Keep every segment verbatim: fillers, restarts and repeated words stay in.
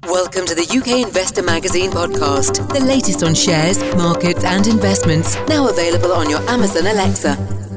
Welcome to the U K Investor Magazine podcast, the latest on shares, markets and investments, now available on your Amazon Alexa.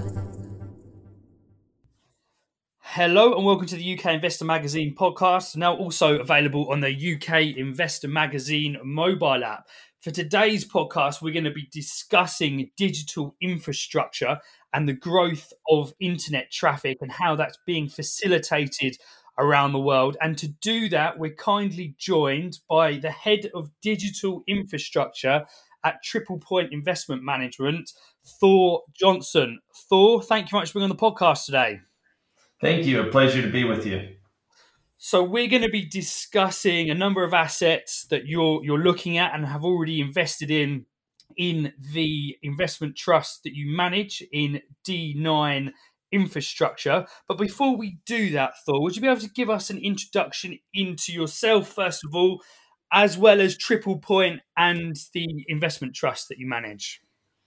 Hello and welcome to the U K Investor Magazine podcast, now also available on the U K Investor Magazine mobile app. For today's podcast, we're going to be discussing digital infrastructure and the growth of internet traffic and how that's being facilitated around the world. And to do that, we're kindly joined by the head of digital infrastructure at Triple Point Investment Management, Thor Johnson. Thor, thank you very much for being on the podcast today. Thank you. A pleasure to be with you. So we're going to be discussing a number of assets that you're you're looking at and have already invested in in the investment trust that you manage in D nine Infrastructure. But before we do that, Thor, would you be able to give us an introduction into yourself, first of all, as well as Triple Point and the investment trust that you manage?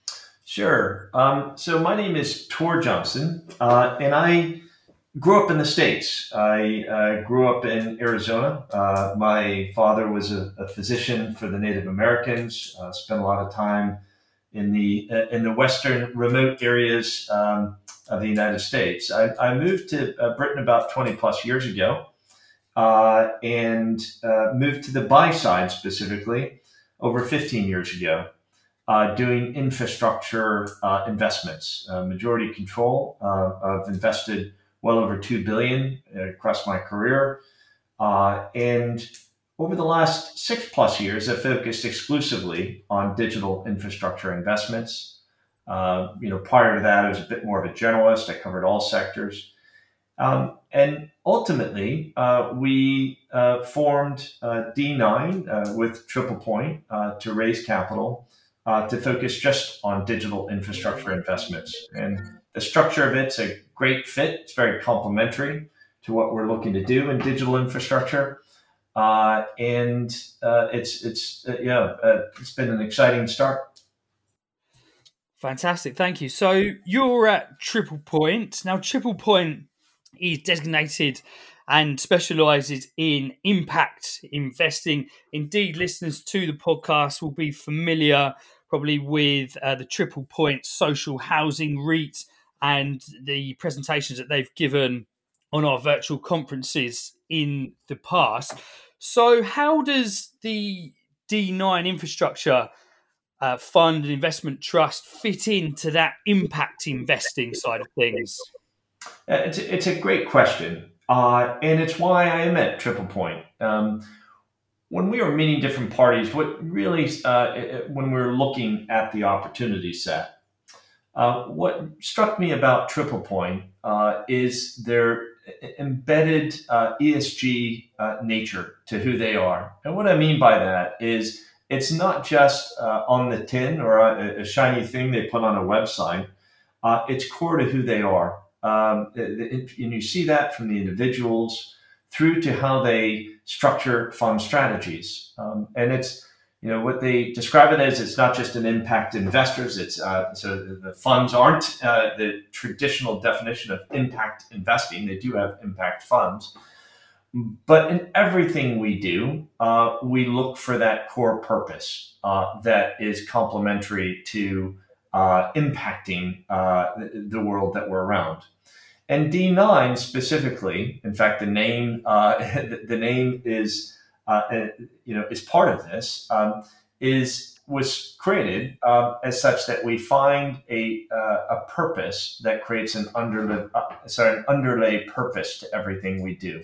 Sure. Um, so my name is Thor Johnson, uh, and I grew up in the States. I uh, grew up in Arizona. Uh, my father was a, a physician for the Native Americans, uh, spent a lot of time in the uh, in the western remote areas um, of the United States. I, I moved to uh, Britain about twenty plus years ago uh, and uh, moved to the buy side specifically over fifteen years ago, uh, doing infrastructure uh, investments. Uh, majority control. Uh, I've invested well over two billion dollars across my career. Uh, and over the last six plus years, I've focused exclusively on digital infrastructure investments. Uh, you know, prior to that, I was a bit more of a generalist. I covered all sectors. Um, and ultimately, uh, we uh, formed uh, D nine uh, with Triple Point uh, to raise capital uh, to focus just on digital infrastructure investments. And the structure of it's a great fit. It's very complementary to what we're looking to do in digital infrastructure. Uh, and uh, it's it's uh, yeah, uh, it's been an exciting start. Fantastic, thank you. So you're at Triple Point. Now, Triple Point is designated and specialises in impact investing. Indeed, listeners to the podcast will be familiar probably with uh, the Triple Point Social Housing REIT and the presentations that they've given on our virtual conferences in the past. So how does the D nine Infrastructure uh, Fund and Investment Trust fit into that impact investing side of things? Uh, It's a, it's a great question, uh, and it's why I am at Triple Point. Um, when we were meeting different parties, what really, uh, when we were looking at the opportunity set, uh, what struck me about Triple Point uh, is their embedded uh, E S G uh, nature to who they are. And what I mean by that is it's not just uh, on the tin or a, a shiny thing they put on a website. Uh, it's core to who they are. Um, it, it, and you see that from the individuals through to how they structure fund strategies. Um, and it's, you know, what they describe it as, it's not just an impact investors. It's uh, so the funds aren't uh, the traditional definition of impact investing. They do have impact funds. But in everything we do, uh, we look for that core purpose uh, that is complementary to uh, impacting uh, the, the world that we're around. And D nine specifically, in fact, the name uh, the, the name is uh, you know is part of this. Um, is was created uh, as such that we find a uh, a purpose that creates an underlay uh, sorry an underlay purpose to everything we do.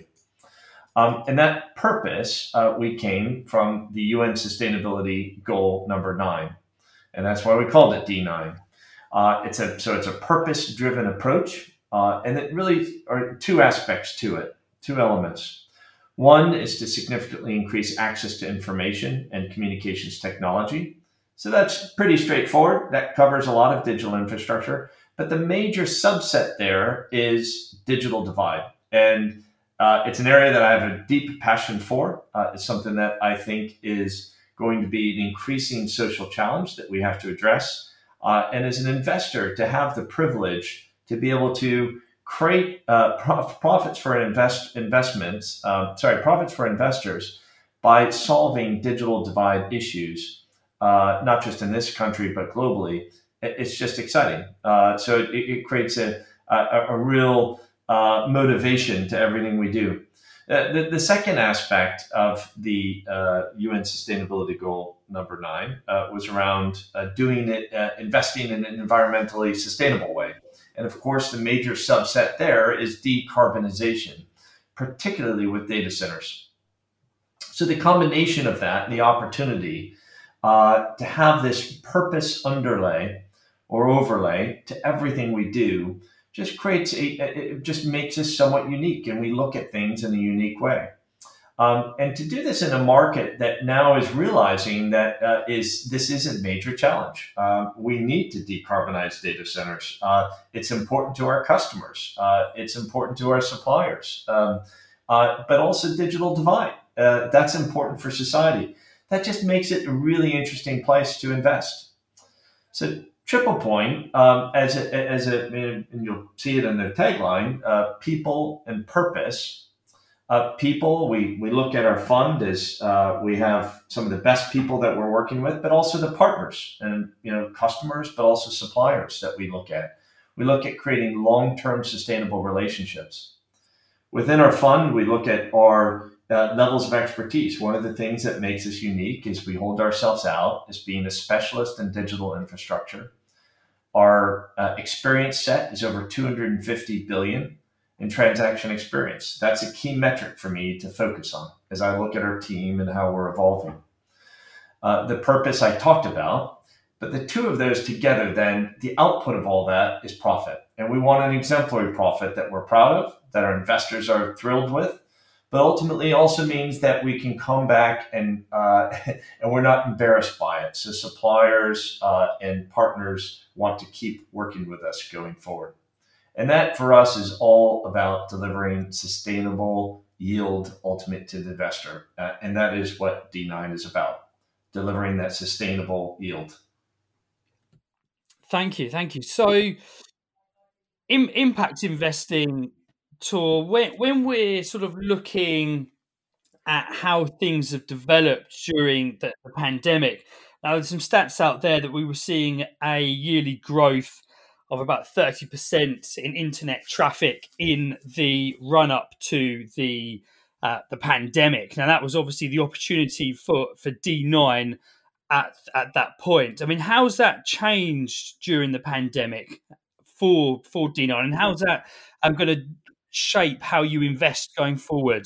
Um, and that purpose uh, we came from the U N Sustainability Goal number nine, and that's why we called it D nine. Uh, it's a so it's a purpose-driven approach. Uh, and it really are two aspects to it, two elements. One is to significantly increase access to information and communications technology. So that's pretty straightforward. That covers a lot of digital infrastructure. But the major subset there is digital divide. And uh, it's an area that I have a deep passion for. Uh, it's something that I think is going to be an increasing social challenge that we have to address. Uh, and as an investor, to have the privilege to be able to create uh, prof- profits for invest investments, uh, sorry, profits for investors by solving digital divide issues, uh, not just in this country, but globally. It's just exciting. Uh, so it, it creates a, a, a real uh, motivation to everything we do. Uh, the, the second aspect of the uh, U N Sustainability Goal number nine uh, was around uh, doing it, uh, investing in an environmentally sustainable way. And of course, the major subset there is decarbonization, particularly with data centers. So the combination of that and the opportunity uh, to have this purpose underlay or overlay to everything we do just creates a, it just makes us somewhat unique, and we look at things in a unique way. Um, and to do this in a market that now is realizing that uh, is this is a major challenge. Um, we need to decarbonize data centers. Uh, it's important to our customers. Uh, it's important to our suppliers, um, uh, but also digital divide. Uh, that's important for society. That just makes it a really interesting place to invest. So TriplePoint, um, as a, as a, and you'll see it in their tagline, uh, people and purpose. Uh, people, we, we look at our fund as uh, we have some of the best people that we're working with, but also the partners and, you know, customers, but also suppliers that we look at. We look at creating long-term sustainable relationships. Within our fund, we look at our uh, levels of expertise. One of the things that makes us unique is we hold ourselves out as being a specialist in digital infrastructure. Our uh, experience set is over two hundred fifty billion in transaction experience. That's a key metric for me to focus on as I look at our team and how we're evolving. Uh, the purpose I talked about, but the two of those together, then the output of all that is profit. And we want an exemplary profit that we're proud of, that our investors are thrilled with, but ultimately also means that we can come back and uh, and we're not embarrassed by it. So suppliers uh, and partners want to keep working with us going forward. And that for us is all about delivering sustainable yield ultimate to the investor. Uh, and that is what D nine is about, delivering that sustainable yield. Thank you. Thank you. So in, impact investing, Tor, when, when we're sort of looking at how things have developed during the, the pandemic, now there's some stats out there that we were seeing a yearly growth of about thirty percent in internet traffic in the run-up to the uh, the pandemic. Now, that was obviously the opportunity for, for D nine at, at that point. I mean, how's that changed during the pandemic for, for D nine? And how's that um, going to shape how you invest going forward?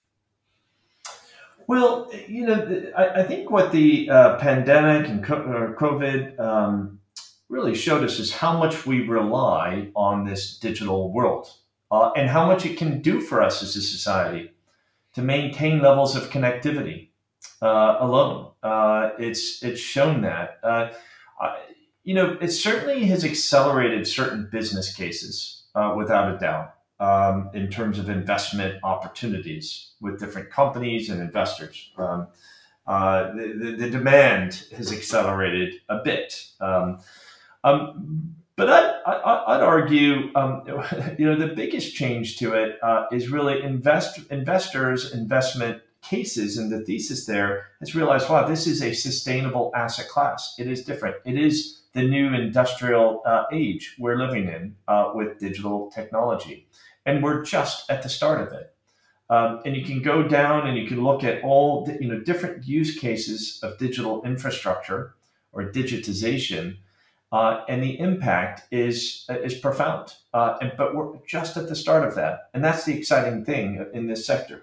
Well, you know, I, I think what the uh, pandemic and COVID um, really showed us is how much we rely on this digital world uh, and how much it can do for us as a society to maintain levels of connectivity uh, alone. Uh, it's it's shown that. Uh, uh, you know, it certainly has accelerated certain business cases uh, without a doubt um, in terms of investment opportunities with different companies and investors. Um, uh, the, the, the demand has accelerated a bit. Um, Um, but I'd, I, I'd argue, um, you know, the biggest change to it uh, is really invest investors, investment cases, and the thesis there has realized, wow, this is a sustainable asset class. It is different. It is the new industrial uh, age we're living in uh, with digital technology, and we're just at the start of it. Um, and you can go down and you can look at all the, you know, different use cases of digital infrastructure or digitization. Uh, and the impact is is profound, uh, and, but we're just at the start of that, and that's the exciting thing in this sector.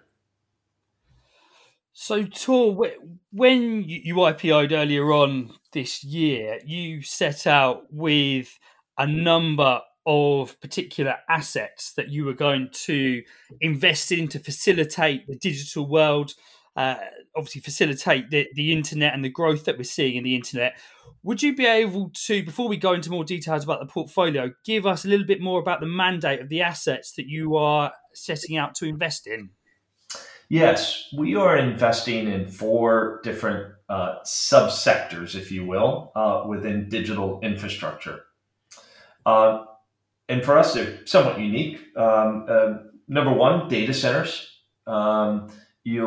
So, Tor, when you I P O'd earlier on this year, you set out with a number of particular assets that you were going to invest in to facilitate the digital world, uh, obviously facilitate the, the internet and the growth that we're seeing in the internet. Would you be able to, before we go into more details about the portfolio, give us a little bit more about the mandate of the assets that you are setting out to invest in? Yes, we are investing in four different uh, subsectors, if you will, uh, within digital infrastructure. Uh, and for us, they're somewhat unique. Um, uh, number one, data centers. Um, you'll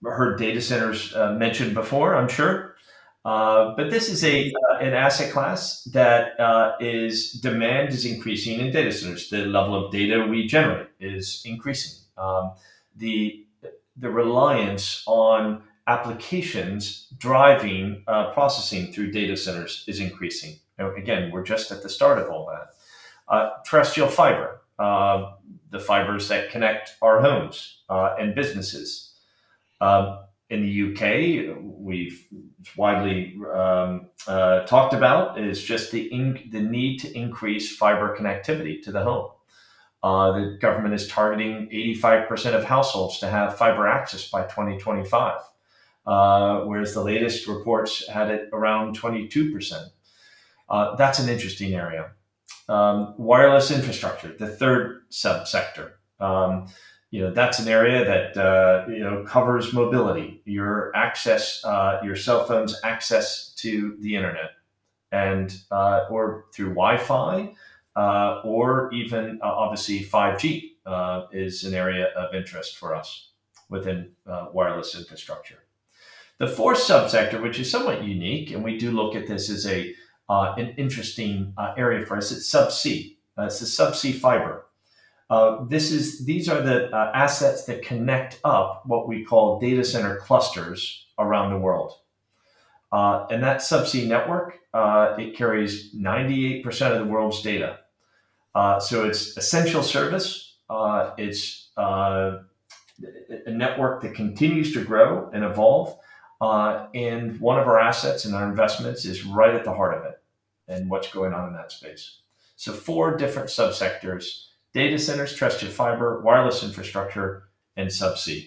heard data centers uh, mentioned before, I'm sure. Uh, but this is a uh, an asset class that uh, is demand is increasing in data centers. The level of data we generate is increasing. Um, the the reliance on applications driving uh, processing through data centers is increasing. Now, again, we're just at the start of all that. Uh, terrestrial fiber, uh, the fibers that connect our homes uh, and businesses. Um, in the U K, we've widely um, uh, talked about is just the in, the need to increase fiber connectivity to the home. Uh, the government is targeting eighty-five percent of households to have fiber access by twenty twenty-five, uh, whereas the latest reports had it around twenty-two percent. Uh, that's an interesting area. Um, wireless infrastructure, the third subsector. Um, you know, that's an area that uh, you know covers mobility, your access, uh, your cell phone's access to the internet, and uh, or through Wi-Fi, uh, or even uh, obviously five G uh, is an area of interest for us within uh, wireless infrastructure. The fourth subsector, which is somewhat unique, and we do look at this as a uh, an interesting uh, area for us, it's subsea. Uh, it's the subsea fiber. Uh, this is these are the uh, assets that connect up what we call data center clusters around the world. Uh, and that subsea network, uh, it carries ninety-eight percent of the world's data. Uh, so it's essential service. Uh, it's uh, a network that continues to grow and evolve. Uh, and one of our assets and our investments is right at the heart of it and what's going on in that space. So four different subsectors: data centers, terrestrial fiber, wireless infrastructure, and subsea.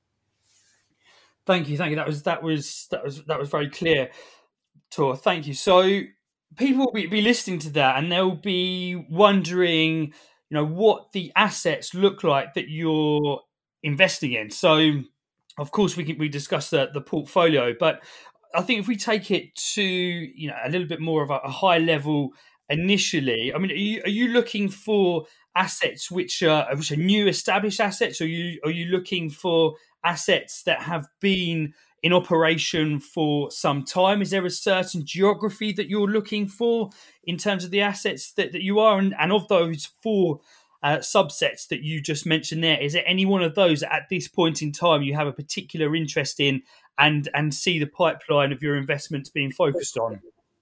Thank you, thank you. That was that was that was that was very clear, Tor. Thank you. So people will be, be listening to that, and they'll be wondering, you know, what the assets look like that you're investing in. So, of course, we can we discuss the the portfolio, but I think if we take it to you know a little bit more of a, a high level initially, I mean, are you, are you looking for assets which are which are new established assets, or are you are you looking for assets that have been in operation for some time? Is there a certain geography that you're looking for in terms of the assets that, that you are? And, and of those four uh, subsets that you just mentioned there, is there any one of those at this point in time you have a particular interest in and, and see the pipeline of your investments being focused on?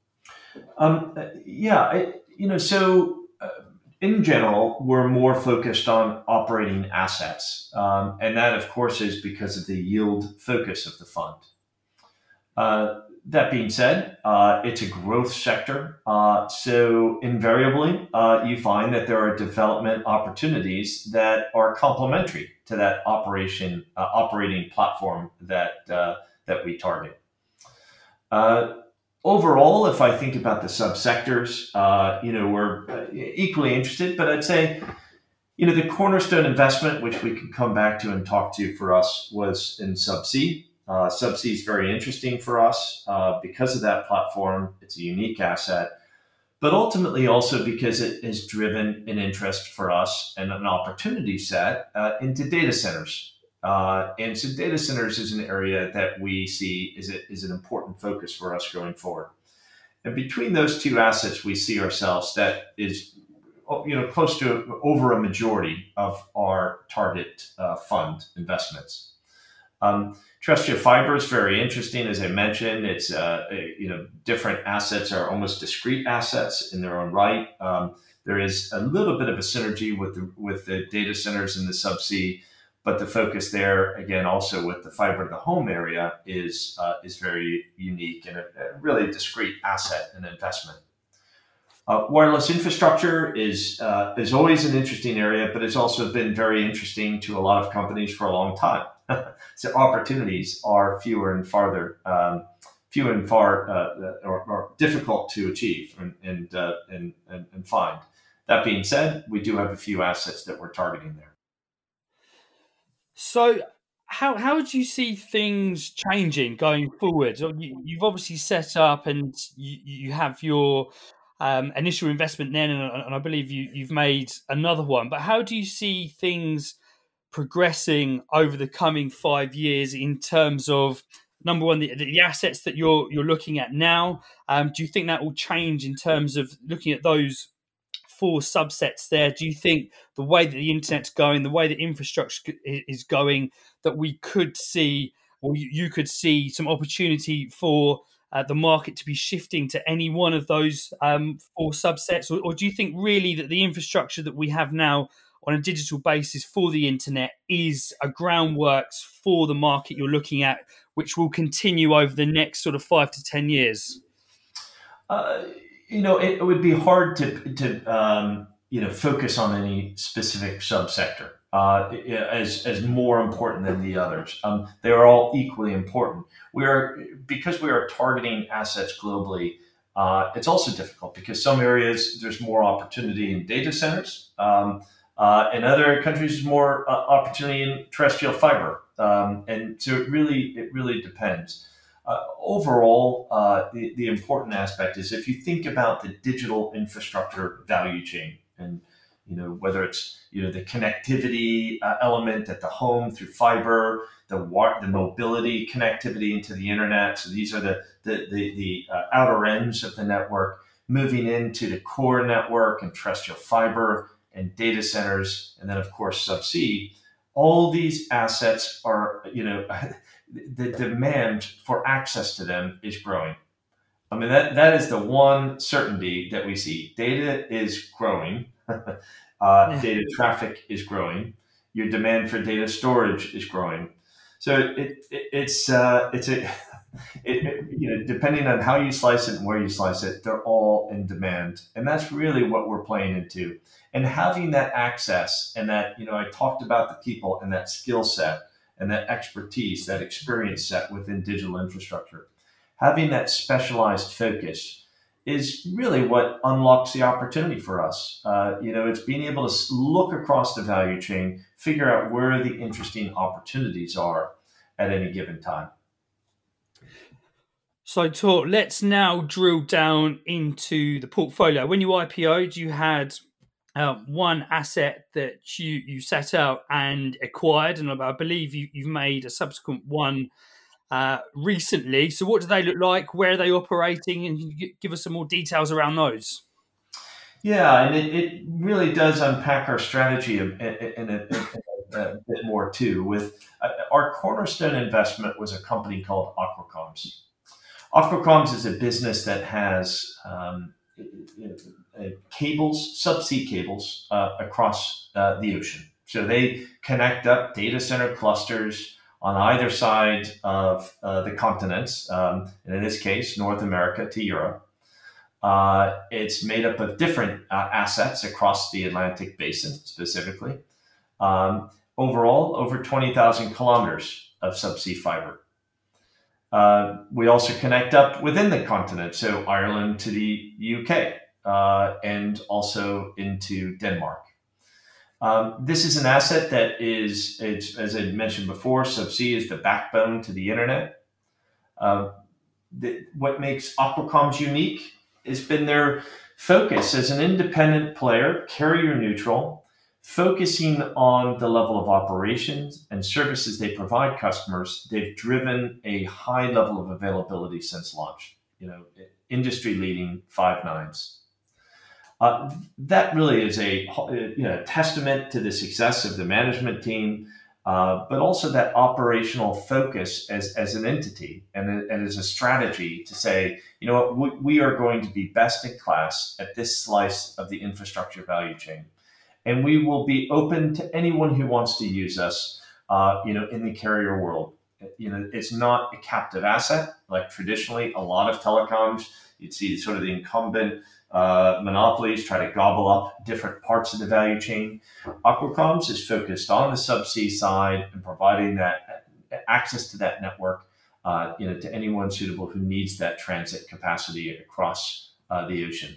Um, yeah, it, you know, so uh, in general, we're more focused on operating assets. Um, and that, of course, is because of the yield focus of the fund. Uh, that being said, uh, it's a growth sector. Uh, so invariably, uh, you find that there are development opportunities that are complementary to that operation uh, operating platform that uh, that we target. Uh, Overall, if I think about the subsectors, uh, you know, we're equally interested, but I'd say, you know, the cornerstone investment, which we can come back to and talk to for us, was in Subsea. Uh, Subsea is very interesting for us uh, because of that platform. It's a unique asset, but ultimately also because it has driven an interest for us and an opportunity set uh, into data centers. Uh, and so data centers is an area that we see is, a, is an important focus for us going forward. And between those two assets, we see ourselves that is, you know, close to over a majority of our target uh, fund investments. Um, terrestrial fiber is very interesting. As I mentioned, it's, uh, a, you know, different assets are almost discrete assets in their own right. Um, there is a little bit of a synergy with the, with the data centers and the subsea. But the focus there, again, also with the fiber to the home area, is uh, is very unique and a, a really discrete asset and investment. Uh, wireless infrastructure is uh, is always an interesting area, but it's also been very interesting to a lot of companies for a long time. So opportunities are fewer and farther, um, few and far, uh, or, or difficult to achieve and and, uh, and and and find. That being said, we do have a few assets that we're targeting there. So how how do you see things changing going forward? So you, you've obviously set up and you, you have your um, initial investment then, and, and I believe you, you've made another one. But how do you see things progressing over the coming five years in terms of, number one, the, the assets that you're you're looking at now? Um, do you think that will change in terms of looking at those four subsets there? Do you think the way that the internet's going, the way that infrastructure is going, that we could see, or you could see some opportunity for uh, the market to be shifting to any one of those um, four subsets? Or, or do you think really that the infrastructure that we have now on a digital basis for the internet is a groundworks for the market you're looking at, which will continue over the next sort of five to ten years? Uh, you know, it, it would be hard to to um, you know focus on any specific subsector uh, as as more important than the others. Um, they are all equally important. We are because we are targeting assets globally. Uh, it's also difficult because some areas there's more opportunity in data centers. Um, uh, in other countries, there's more uh, opportunity in terrestrial fiber, um, and so it really it really depends. Uh, overall, uh, the, the important aspect is if you think about the digital infrastructure value chain, and you know whether it's you know the connectivity uh, element at the home through fiber, the wa- the mobility connectivity into the internet. So these are the the the, the uh, outer ends of the network, moving into the core network and terrestrial fiber and data centers, and then of course subsea. All these assets are you know. The demand for access to them is growing. I mean, that, that is the one certainty that we see. Data is growing. uh, yeah. Data traffic is growing. Your demand for data storage is growing. So it, it it's uh, it's a it, it, you know depending on how you slice it and where you slice it, they're all in demand, and that's really what we're playing into. And having that access and that you know I talked about the people and that skill set and that expertise, that experience set within digital infrastructure. Having that specialized focus is really what unlocks the opportunity for us. Uh, you know, it's being able to look across the value chain, figure out where the interesting opportunities are at any given time. So, Tor, let's now drill down into the portfolio. When you I P O'd, you had Uh, one asset that you, you set out and acquired, and I believe you, you've made a subsequent one uh, recently. So what do they look like? Where are they operating? And can you give us some more details around those? Yeah, and it, it really does unpack our strategy in, in, a, in a bit more too. With uh, our cornerstone investment was a company called Aqua Comms. Aqua Comms is a business that has um, Uh, cables, subsea cables uh, across uh, the ocean. So they connect up data center clusters on either side of uh, the continents, um, and in this case, North America to Europe. Uh, it's made up of different uh, assets across the Atlantic basin, specifically. Um, overall, over twenty thousand kilometers of subsea fiber. Uh, we also connect up within the continent, so Ireland to the U K. Uh, and also into Denmark. Um, this is an asset that is, it's, as I mentioned before, subsea is the backbone to the internet. Uh, the, what makes Aqua Comms unique has been their focus as an independent player, carrier neutral, focusing on the level of operations and services they provide customers. They've driven a high level of availability since launch, you know, industry leading five nines. Uh, that really is a you know, testament to the success of the management team, uh, but also that operational focus as, as an entity and, and as a strategy to say, you know what, we, we are going to be best in class at this slice of the infrastructure value chain. And we will be open to anyone who wants to use us, uh, you know, in the carrier world. You know, it's not a captive asset like traditionally a lot of telecoms. You'd see sort of the incumbent Uh, monopolies try to gobble up different parts of the value chain. Aqua Comms is focused on the subsea side and providing that access to that network, uh, you know, to anyone suitable who needs that transit capacity across uh, the ocean.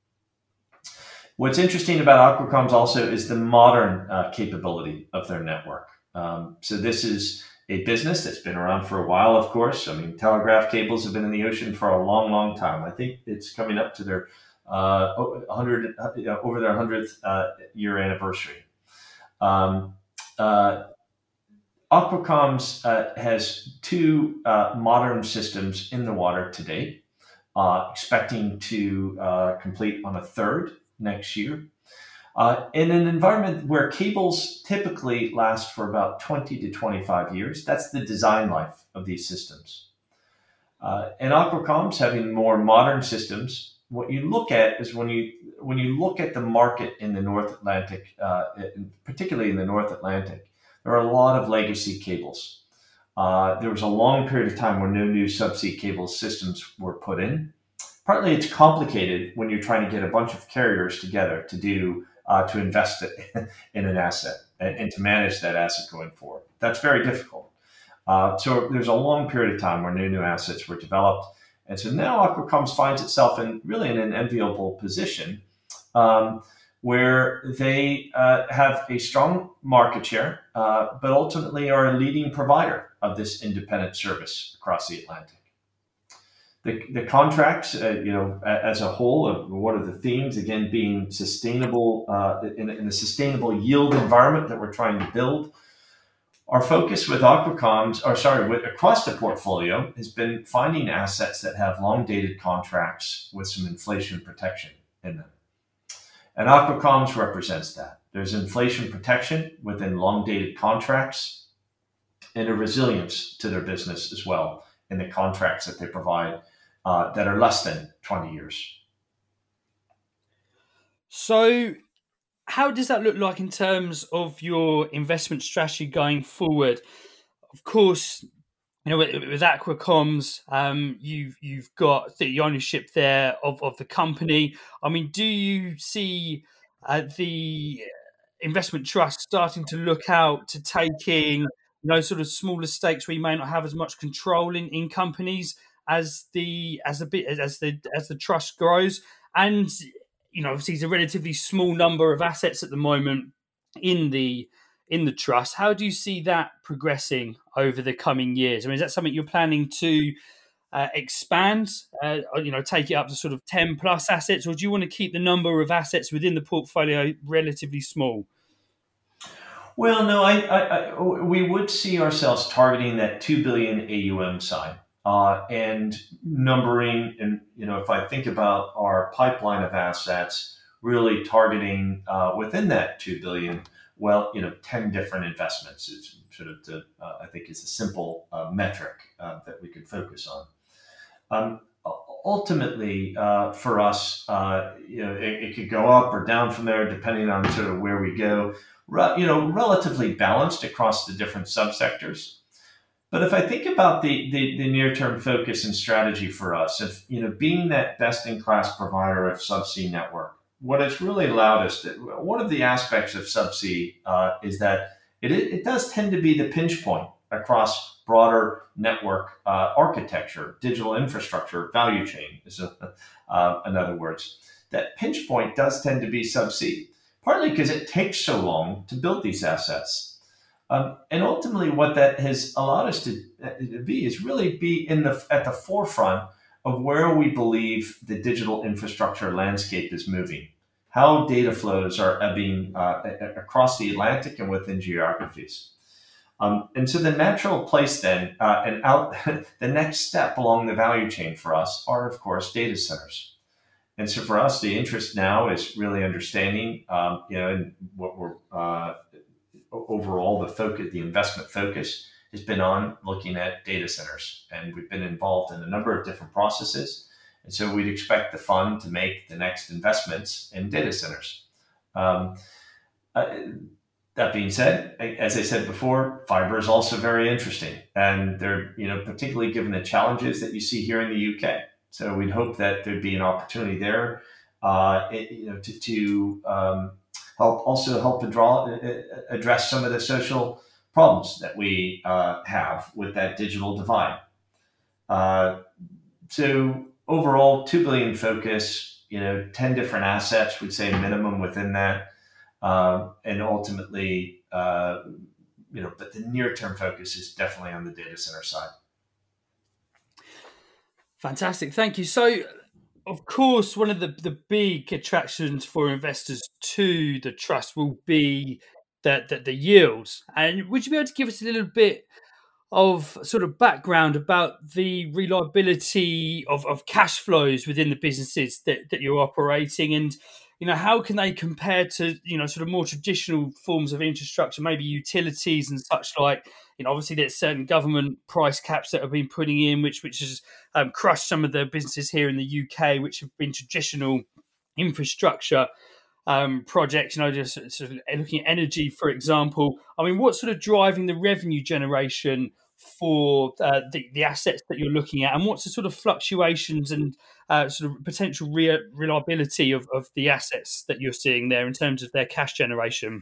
What's interesting about Aqua Comms also is the modern uh, capability of their network. Um, so this is a business that's been around for a while, of course. I mean, telegraph cables have been in the ocean for a long, long time. I think it's coming up to their Uh, one hundred, you know, over their hundredth uh, year anniversary. Um, uh, Aqua Comms uh, has two uh, modern systems in the water today, uh, expecting to uh, complete on a third next year. Uh, in an environment where cables typically last for about twenty to twenty-five years, that's the design life of these systems. Uh, and Aqua Comms having more modern systems, what you look at is when you when you look at the market in the North Atlantic, uh, particularly in the North Atlantic, there are a lot of legacy cables. Uh, there was a long period of time where no new subsea cable systems were put in. Partly it's complicated when you're trying to get a bunch of carriers together to do uh, to invest it in an asset and, and to manage that asset going forward. That's very difficult. Uh, so there's a long period of time where no new assets were developed. And so now Aqua Comms finds itself in really in an enviable position um, where they uh, have a strong market share, uh, but ultimately are a leading provider of this independent service across the Atlantic. The, the contracts, uh, you know, as a whole, uh, what are the themes? Again, being sustainable uh, in, in a sustainable yield environment that we're trying to build. Our focus with Aqua Comms, or sorry, with, across the portfolio, has been finding assets that have long-dated contracts with some inflation protection in them. And Aqua Comms represents that. There's inflation protection within long-dated contracts and a resilience to their business as well in the contracts that they provide uh, that are less than twenty years. So how does that look like in terms of your investment strategy going forward? Of course, you know, with, with Aqua Comms, um, you've you've got the ownership there of, of the company. I mean, do you see uh, the investment trust starting to look out to taking, you know, sort of smaller stakes where you may not have as much control in, in companies as the as the bit as the as the trust grows? And you know, obviously, it's a relatively small number of assets at the moment in the in the trust. How do you see that progressing over the coming years? I mean, is that something you're planning to uh, expand? Uh, or, you know, take it up to sort of ten plus assets, or do you want to keep the number of assets within the portfolio relatively small? Well, no, I, I, I we would see ourselves targeting that two billion A U M side. Uh, and numbering, and you know, if I think about our pipeline of assets, really targeting uh, within that two billion, well, you know, ten different investments is sort of the, uh, I think is a simple uh, metric uh, that we could focus on. Um, ultimately, uh, for us, uh, you know, it, it could go up or down from there depending on sort of where we go. Re- you know, relatively balanced across the different subsectors. But if I think about the, the, the near-term focus and strategy for us, if you know, being that best-in-class provider of subsea network, what it's really allowed us to, one of the aspects of subsea uh, is that it, it does tend to be the pinch point across broader network uh, architecture, digital infrastructure, value chain, is a, uh, in other words. That pinch point does tend to be subsea, partly because it takes so long to build these assets. Um, and ultimately, what that has allowed us to, uh, to be is really be in the at the forefront of where we believe the digital infrastructure landscape is moving, how data flows are ebbing uh, across the Atlantic and within geographies. Um, and so the natural place then, uh, and out the next step along the value chain for us are, of course, data centers. And so for us, the interest now is really understanding, um, you know, and what we're uh, overall, the focus, the investment focus has been on looking at data centers. And we've been involved in a number of different processes. And so we'd expect the fund to make the next investments in data centers. Um, uh, that being said, as I said before, fiber is also very interesting. And they're, you know, particularly given the challenges that you see here in the U K. So we'd hope that there'd be an opportunity there, uh, it, you know, to, to um, help also help to draw, address some of the social problems that we uh, have with that digital divide. Uh, so overall, two billion focus, you know, ten different assets, we'd say minimum within that, uh, and ultimately, uh, you know, but the near-term focus is definitely on the data center side. Fantastic, thank you. So, of course, one of the, the big attractions for investors to the trust will be the, the, the yields. And would you be able to give us a little bit of sort of background about the reliability of, of cash flows within the businesses that, that you're operating, and you know how can they compare to you know sort of more traditional forms of infrastructure, maybe utilities and such like? You know, obviously there's certain government price caps that have been putting in, which which has um, crushed some of the businesses here in the U K, which have been traditional infrastructure um, projects. You know, just sort of looking at energy, for example. I mean, what's sort of driving the revenue generation for uh, the, the assets that you're looking at, and what's the sort of fluctuations and uh, sort of potential re- reliability of, of the assets that you're seeing there in terms of their cash generation?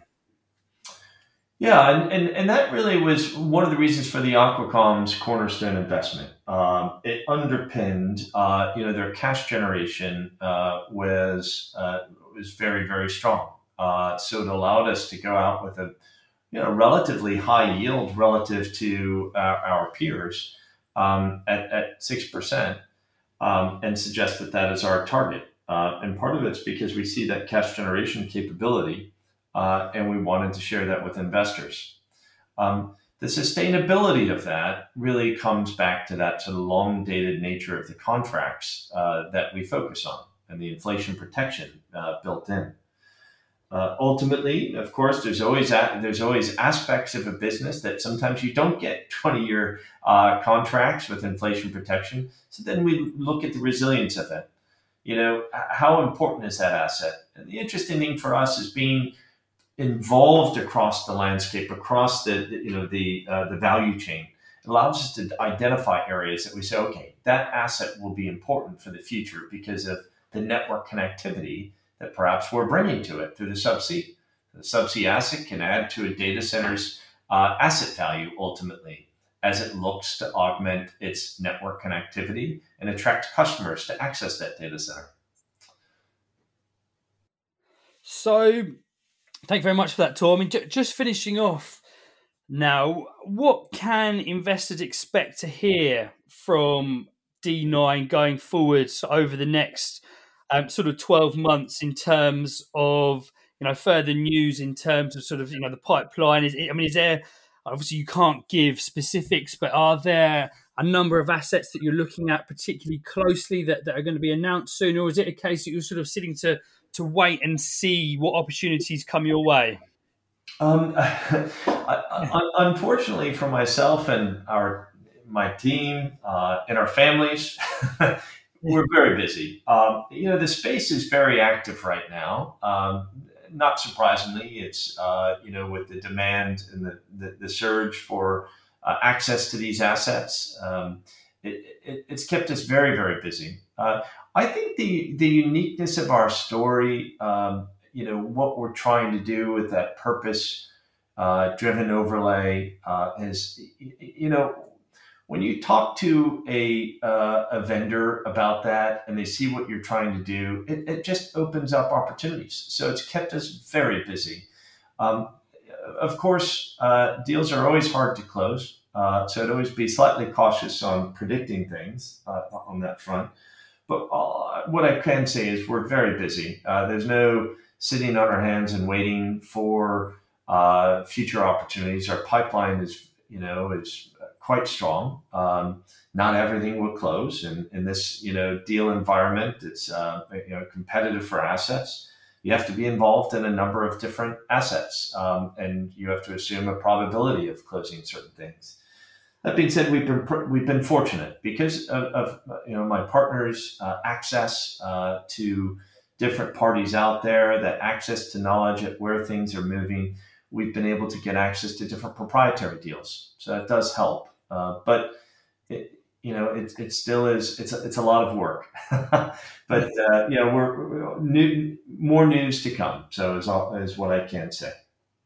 Yeah, and, and, and that really was one of the reasons for the Aquacom's cornerstone investment. Um, it underpinned, uh, you know, their cash generation uh, was uh, was very, very strong. Uh, so it allowed us to go out with a you know, relatively high yield relative to our, our peers um, at, at six percent um, and suggest that that is our target. Uh, and part of it's because we see that cash generation capability uh, and we wanted to share that with investors. Um, the sustainability of that really comes back to that sort of long dated nature of the contracts uh, that we focus on and the inflation protection uh, built in. Uh, ultimately, of course, there's always a, there's always aspects of a business that sometimes you don't get twenty-year uh, contracts with inflation protection. So then we look at the resilience of it. You know, how important is that asset? And the interesting thing for us is being involved across the landscape, across the, the you know the uh, the value chain. It allows us to identify areas that we say, okay, that asset will be important for the future because of the network connectivity that perhaps we're bringing to it through the subsea. The subsea asset can add to a data center's uh, asset value ultimately as it looks to augment its network connectivity and attract customers to access that data center. So, thank you very much for that, Tor. I mean, j- just finishing off now, what can investors expect to hear from D nine going forwards over the next Um, sort of twelve months in terms of you know further news in terms of sort of you know the pipeline? Is I mean, is there obviously you can't give specifics, but are there a number of assets that you're looking at particularly closely that, that are going to be announced soon, or is it a case that you're sort of sitting to to wait and see what opportunities come your way? Um, I, I, unfortunately for myself and our my team uh, and our families. We're very busy. Um, you know, the space is very active right now. Um, not surprisingly, it's, uh, you know, with the demand and the, the, the surge for uh, access to these assets, um, it, it, it's kept us very, very busy. Uh, I think the, the uniqueness of our story, um, you know, what we're trying to do with that purpose uh, driven overlay uh, is, you know, when you talk to a uh, a vendor about that and they see what you're trying to do, it, it just opens up opportunities. So it's kept us very busy. Um, of course, uh, deals are always hard to close. Uh, so I'd always be slightly cautious on predicting things uh, on that front. But uh, what I can say is we're very busy. Uh, there's no sitting on our hands and waiting for uh, future opportunities. Our pipeline is, you know, is quite strong. Um, not everything will close, and in this, you know, deal environment, it's uh, you know competitive for assets. You have to be involved in a number of different assets, um, and you have to assume a probability of closing certain things. That being said, we've been we've been fortunate because of, of you know my partners' uh, access uh, to different parties out there, that access to knowledge at where things are moving. We've been able to get access to different proprietary deals, so that does help. Uh, but it, you know, it it still is it's a, it's a lot of work. But uh, you know, we're, we're new, more news to come. So is all is what I can say.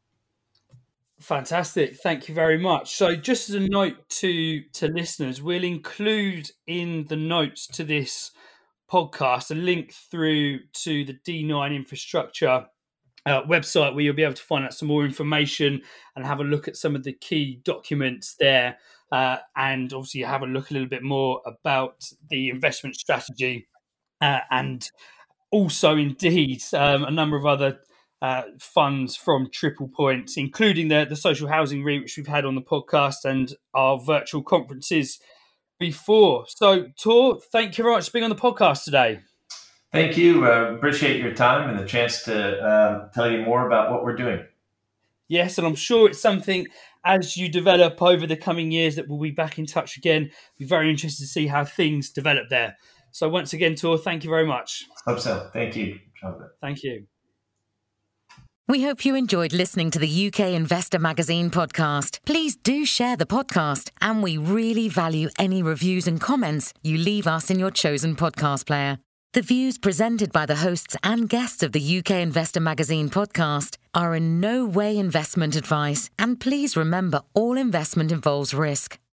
Fantastic. Thank you very much. So just as a note to to listeners, we'll include in the notes to this podcast a link through to the D nine Infrastructure uh, website where you'll be able to find out some more information and have a look at some of the key documents there. Uh, and obviously have a look a little bit more about the investment strategy uh, and also indeed um, a number of other uh, funds from Triple Point, including the, the social housing REIT, which we've had on the podcast and our virtual conferences before. So, Tor, thank you very much for being on the podcast today. Thank you. Uh, appreciate your time and the chance to uh, tell you more about what we're doing. Yes, and I'm sure it's something as you develop over the coming years that we'll be back in touch again. Be very interested to see how things develop there. So once again, Tor, thank you very much. Hope so. Thank you, Jonathan. Thank you. We hope you enjoyed listening to the U K Investor Magazine podcast. Please do share the podcast, and we really value any reviews and comments you leave us in your chosen podcast player. The views presented by the hosts and guests of the U K Investor Magazine podcast are in no way investment advice, and please remember all investment involves risk.